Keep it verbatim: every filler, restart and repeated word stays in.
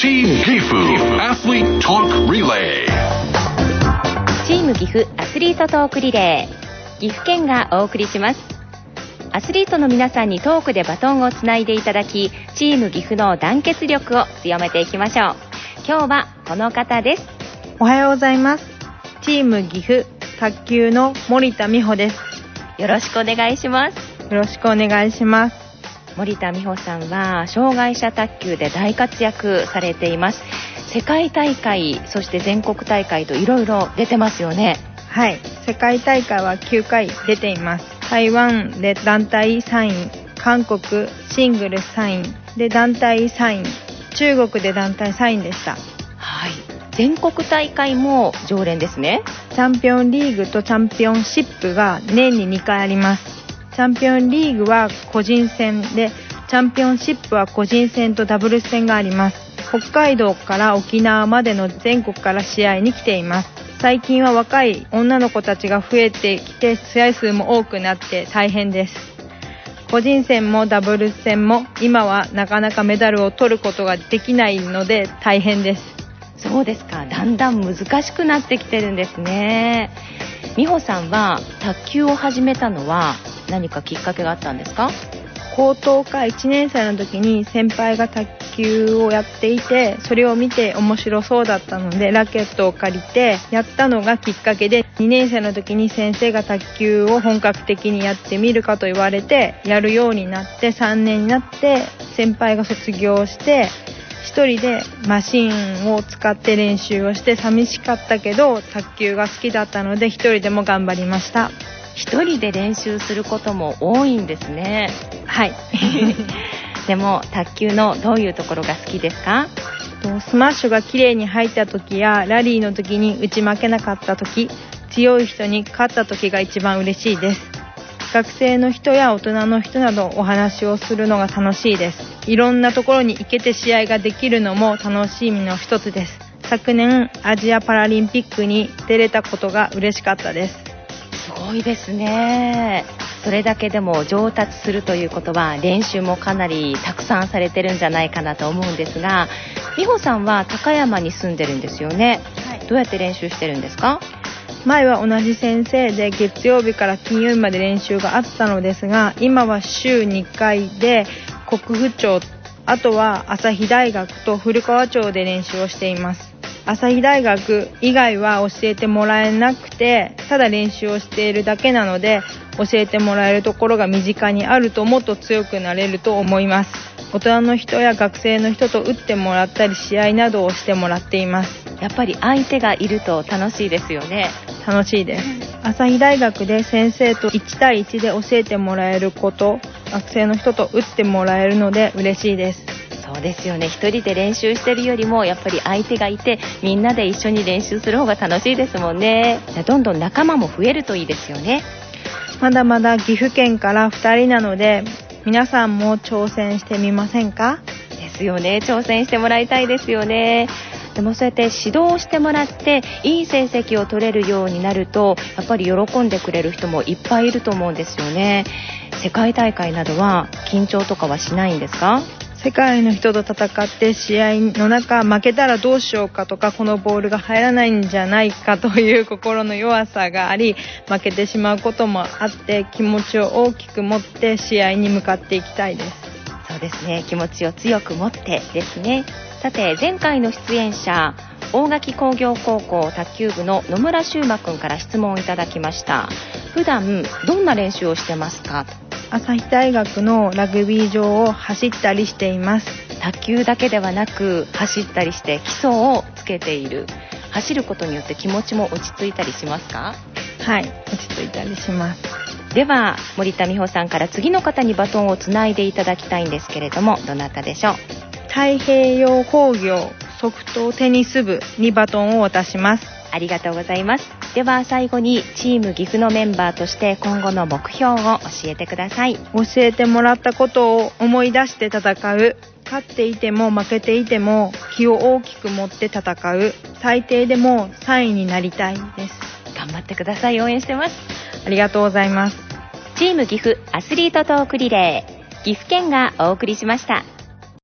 Team Gifu Athlete Talk Relay。 チーム岐阜アスリートトークリレー、岐阜県がお送りします。アスリートの皆さんにトークでバトンをつないでいただき、チーム岐阜の団結力を強めていきましょう。今日はこの方です。 おはようございます。チーム岐阜卓球の森田美穂です。 よろしくお願いします。 よろしくお願いします。 森田美穂さんは障害者卓球で大活躍されています。世界大会、そして全国大会といろいろ出てますよね。 はい、世界大会はきゅうかい出ています。台湾で団体さんい、韓国シングルさんいで団体さんい、中国で団体さんいでした。 はい、全国大会も常連ですね。 チャンピオンリーグとチャンピオンシップが年ににかいあります。チャンピオンリーグは個人戦で、チャンピオンシップは個人戦とダブルス戦があります。北海道から沖縄までの全国から試合に来ています。最近は若い女の子たちが増えてきて、試合数も多くなって大変です。個人戦もダブルス戦も今はなかなかメダルを取ることができないので大変です。 そうですか、だんだん難しくなってきてるんですね。美穂さんは卓球を始めたのは何かきっかけがあったんですか？ 高等科いちねん生の時に先輩が卓球をやっていて、それを見て面白そうだったのでラケットを借りてやったのがきっかけで、にねん生の時に先生が卓球を本格的にやってみるかと言われてやるようになって、さんねんになって先輩が卒業して一人でマシンを使って練習をして、寂しかったけど卓球が好きだったので一人でも頑張りました。 一人で練習することも多いんですね。 はいでも卓球のどういうところが好きですか？ スマッシュが綺麗に入った時やラリーの時に打ち負けなかった時、強い人に勝った時が一番嬉しいです。学生の人や大人の人などお話をするのが楽しいです。いろんなところに行けて試合ができるのも楽しみの一つです。昨年アジアパラリンピックに出れたことが嬉しかったです。 すごいですね。それだけでも上達するということは練習もかなりたくさんされてるんじゃないかなと思うんですが、美穂さんは高山に住んでるんですよね。はい、どうやって練習してるんですか？ 前は同じ先生で月曜日から金曜日まで練習があったのですが、今は週にかいで国府町、あとは朝日大学と古川町で練習をしています。朝日大学以外は教えてもらえなくて、ただ練習をしているだけなので、教えてもらえるところが身近にあるともっと強くなれると思います。大人の人や学生の人と打ってもらったり試合などをしてもらっています。 やっぱり相手がいると楽しいですよね。 楽しいです。朝日大学で先生といち対いちで教えてもらえること、学生の人と打ってもらえるので嬉しいです。 そうですよね。一人で練習してるよりもやっぱり相手がいてみんなで一緒に練習する方が楽しいですもんね。どんどん仲間も増えるといいですよね。 まだまだ岐阜県からふたりなので、皆さんも挑戦してみませんか？ ですよね。挑戦してもらいたいですよね。でもそうやって指導してもらっていい成績を取れるようになると、やっぱり喜んでくれる人もいっぱいいると思うんですよね。世界大会などは緊張とかはしないんですか？ 世界の人と戦って試合の中負けたらどうしようかとか、このボールが入らないんじゃないかという心の弱さがあり、負けてしまうこともあって、気持ちを大きく持って試合に向かっていきたいです。 そうですね、気持ちを強く持ってですね。さて前回の出演者、大垣工業高校卓球部の野村修馬くんから質問をいただきました。普段どんな練習をしてますかと。 朝日大学のラグビー場を走ったりしています。 卓球だけではなく走ったりして基礎をつけている。走ることによって気持ちも落ち着いたりしますか？ はい、落ち着いたりします。 では森田美穂さんから次の方にバトンをつないでいただきたいんですけれども、どなたでしょう？ 太平洋工業ソフトテニス部にバトンを渡します。 ありがとうございます。では最後にチーム岐阜のメンバーとして今後の目標を教えてください。 教えてもらったことを思い出して戦う。勝っていても負けていても気を大きく持って戦う。最低でもさんいになりたいです。 頑張ってください。応援してます。 ありがとうございます。 チーム岐阜アスリートトークリレー、岐阜県がお送りしました。